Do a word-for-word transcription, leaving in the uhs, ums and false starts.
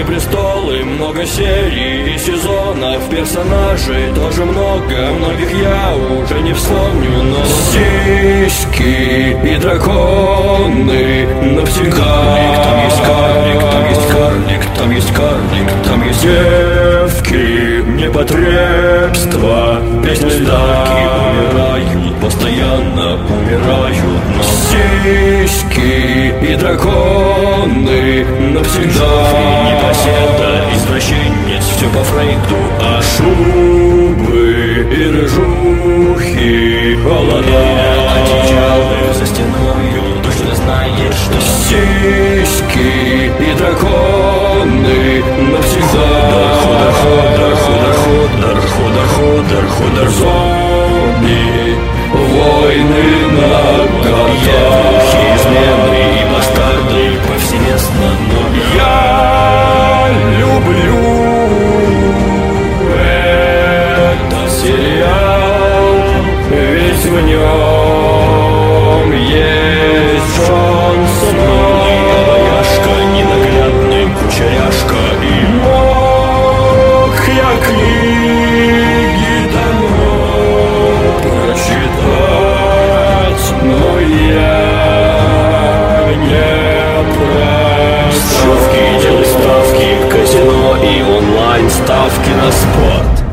престолы, много серий и сезонов, персонажей тоже много, многих я уже не вспомню, но сиськи и драконы навсегда. Там есть карлик, там есть карлик, там есть карлик, там есть девки, непотребства, песни ставки умирают, постоянно умирают, но сиськи и драконы навсегда. Непоседа, извращенец, все по Фрейду, а шубы и рыжухи холода. Одеялы за стеною, точно знаешь, что сиськи и драконы навсегда. Ходор, ходор, ходор, ходор, ходор, ходор, ходор, зомби, войны на годах, измены и бастарды повсеместно, но я люблю этот сериал, ведь в нем есть Джон Сноу, обаяшка, ненаглядный кучеряшка, и мог я книги давно прочитать, но я не прочитал. Ставки, делай ставки, казино и онлайн ставки на спорт.